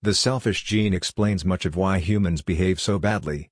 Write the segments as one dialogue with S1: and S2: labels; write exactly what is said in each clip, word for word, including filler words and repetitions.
S1: The selfish gene explains much of why humans behave so badly.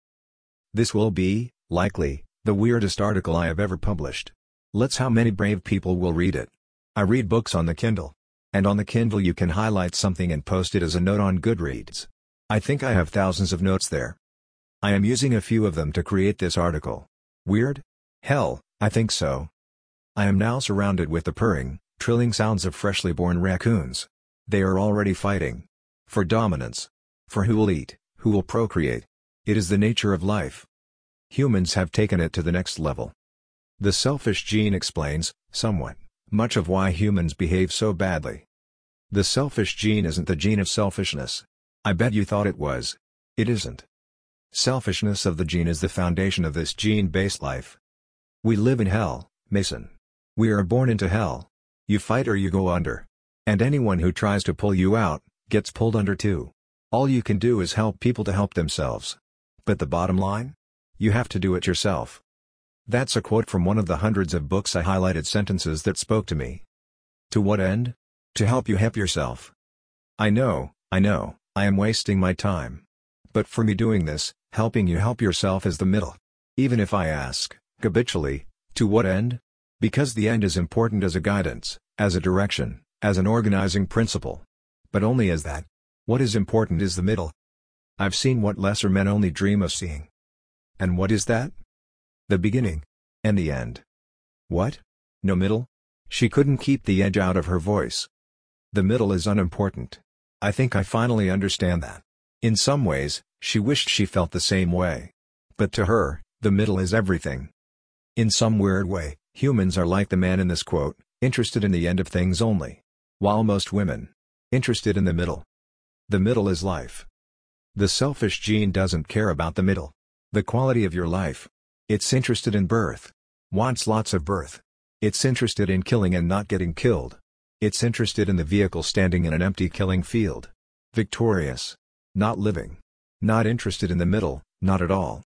S1: This will be, likely, the weirdest article I have ever published. Let's how many brave people will read it. I read books on the Kindle. And on the Kindle you can highlight something and post it as a note on Goodreads. I think I have thousands of notes there. I am using a few of them to create this article. Weird? Hell, I think so. I am now surrounded with the purring, trilling sounds of freshly born raccoons. They are already fighting. For dominance. For who will eat, who will procreate. It is the nature of life. Humans have taken it to the next level. The selfish gene explains, somewhat, much of why humans behave so badly. The selfish gene isn't the gene of selfishness. I bet you thought it was. It isn't. Selfishness of the gene is the foundation of this gene-based life. We live in hell, Mason. We are born into hell. You fight or you go under. And anyone who tries to pull you out, gets pulled under too. All you can do is help people to help themselves. But the bottom line? You have to do it yourself. That's a quote from one of the hundreds of books I highlighted sentences that spoke to me. To what end? To help you help yourself. I know, I know, I am wasting my time. But for me doing this, helping you help yourself is the middle. Even if I ask, habitually, to what end? Because the end is important as a guidance, as a direction, as an organizing principle. But only as that. What is important is the middle. I've seen what lesser men only dream of seeing. And what is that? The beginning. And the end. What? No middle? She couldn't keep the edge out of her voice. The middle is unimportant. I think I finally understand that. In some ways, she wished she felt the same way. But to her, the middle is everything. In some weird way, humans are like the man in this quote, interested in the end of things only. While most women, interested in the middle. The middle is life. The selfish gene doesn't care about the middle. The quality of your life. It's interested in birth. Wants lots of birth. It's interested in killing and not getting killed. It's interested in the vehicle standing in an empty killing field. Victorious. Not living. Not interested in the middle, not at all.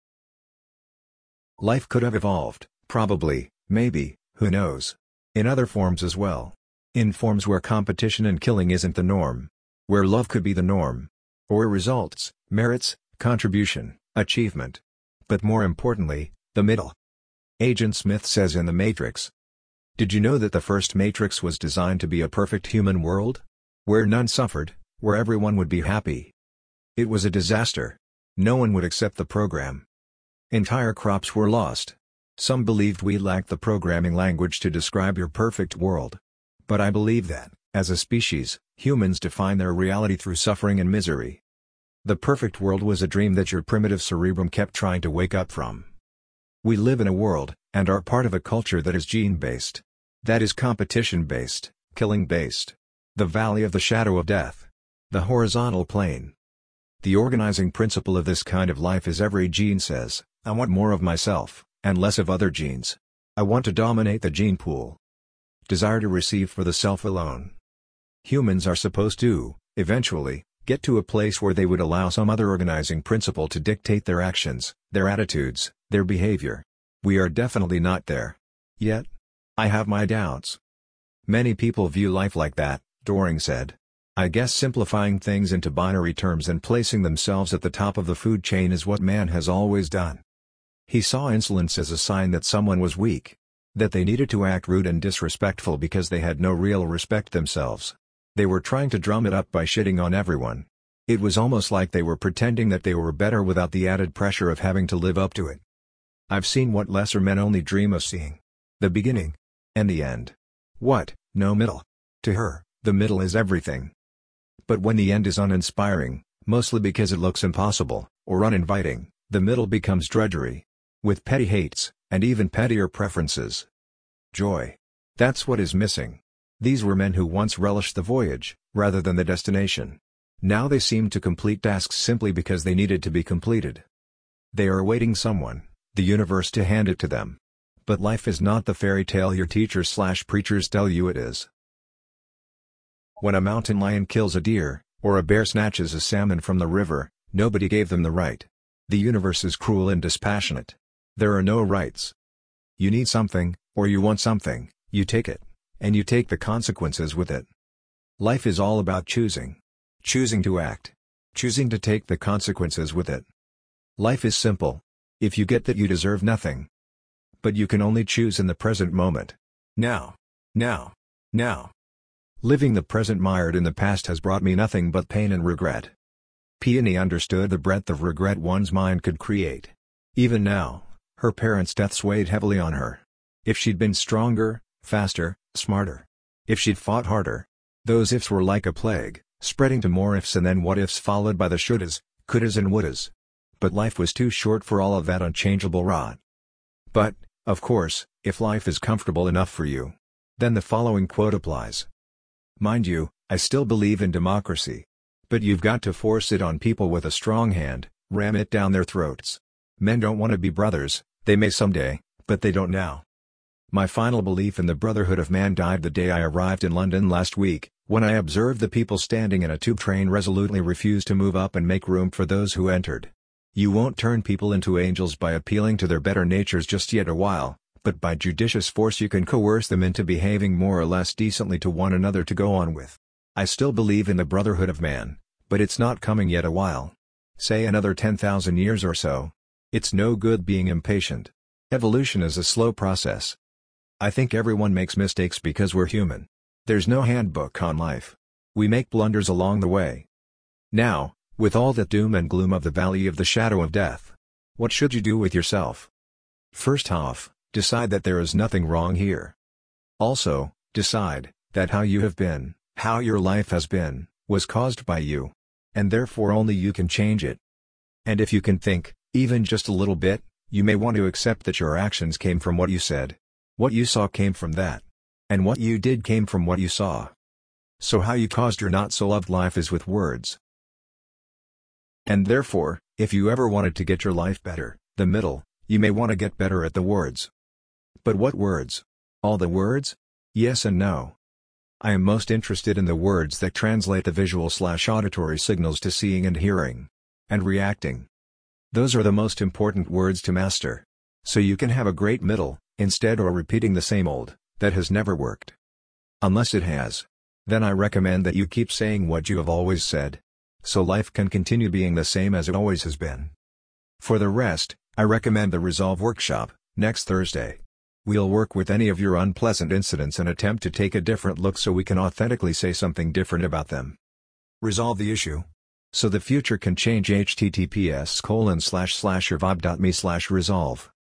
S1: Life could have evolved, probably, maybe, who knows. In other forms as well. In forms where competition and killing isn't the norm. Where love could be the norm. Or results, merits, contribution, achievement. But more importantly, the middle. Agent Smith says in The Matrix. Did you know that the first Matrix was designed to be a perfect human world? Where none suffered, where everyone would be happy. It was a disaster. No one would accept the program. Entire crops were lost. Some believed we lacked the programming language to describe your perfect world. But I believe that, as a species, humans define their reality through suffering and misery. The perfect world was a dream that your primitive cerebrum kept trying to wake up from. We live in a world, and are part of a culture that is gene-based. That is competition-based, killing-based. The valley of the shadow of death. The horizontal plane. The organizing principle of this kind of life is every gene says, I want more of myself, and less of other genes. I want to dominate the gene pool. Desire to receive for the self alone. Humans are supposed to, eventually, get to a place where they would allow some other organizing principle to dictate their actions, their attitudes, their behavior. We are definitely not there. Yet. I have my doubts. Many people view life like that, Doring said. I guess simplifying things into binary terms and placing themselves at the top of the food chain is what man has always done. He saw insolence as a sign that someone was weak. That they needed to act rude and disrespectful because they had no real respect themselves. They were trying to drum it up by shitting on everyone. It was almost like they were pretending that they were better without the added pressure of having to live up to it. I've seen what lesser men only dream of seeing. The beginning. And the end. What? No middle. To her, the middle is everything. But when the end is uninspiring, mostly because it looks impossible, or uninviting, the middle becomes drudgery. With petty hates, and even pettier preferences. Joy. That's what is missing. These were men who once relished the voyage, rather than the destination. Now they seem to complete tasks simply because they needed to be completed. They are awaiting someone, the universe to hand it to them. But life is not the fairy tale your teachers slash preachers tell you it is. When a mountain lion kills a deer, or a bear snatches a salmon from the river, nobody gave them the right. The universe is cruel and dispassionate. There are no rights. You need something, or you want something, you take it, and you take the consequences with it. Life is all about choosing. Choosing to act. Choosing to take the consequences with it. Life is simple. If you get that, you deserve nothing. But you can only choose in the present moment. Now. Now. Now. Living the present mired in the past has brought me nothing but pain and regret. Peony understood the breadth of regret one's mind could create. Even now, her parents' deaths weighed heavily on her. If she'd been stronger, faster, smarter. If she'd fought harder. Those ifs were like a plague, spreading to more ifs and then what ifs followed by the shouldas, couldas and wouldas. But life was too short for all of that unchangeable rot. But, of course, if life is comfortable enough for you, then the following quote applies. Mind you, I still believe in democracy. But you've got to force it on people with a strong hand, ram it down their throats. Men don't want to be brothers, they may someday, but they don't now. My final belief in the brotherhood of man died the day I arrived in London last week, when I observed the people standing in a tube train resolutely refuse to move up and make room for those who entered. You won't turn people into angels by appealing to their better natures just yet a while, but by judicious force you can coerce them into behaving more or less decently to one another to go on with. I still believe in the brotherhood of man, but it's not coming yet a while. Say another ten thousand years or so. It's no good being impatient. Evolution is a slow process. I think everyone makes mistakes because we're human. There's no handbook on life. We make blunders along the way. Now, with all that doom and gloom of the valley of the shadow of death, what should you do with yourself? First off, decide that there is nothing wrong here. Also, decide that how you have been, how your life has been, was caused by you. And therefore only you can change it. And if you can think, even just a little bit, you may want to accept that your actions came from what you said. What you saw came from that. And what you did came from what you saw. So how you caused your not-so-loved life is with words. And therefore, if you ever wanted to get your life better, the middle, you may want to get better at the words. But what words? All the words? Yes and no. I am most interested in the words that translate the visual/auditory signals to seeing and hearing. And reacting. Those are the most important words to master. So you can have a great middle, instead or repeating the same old, that has never worked. Unless it has. Then I recommend that you keep saying what you have always said. So life can continue being the same as it always has been. For the rest, I recommend the Resolve Workshop, next Thursday. We'll work with any of your unpleasant incidents and attempt to take a different look so we can authentically say something different about them. Resolve the issue. So the future can change. H T T P S colon slash slash survive dot me slash resolve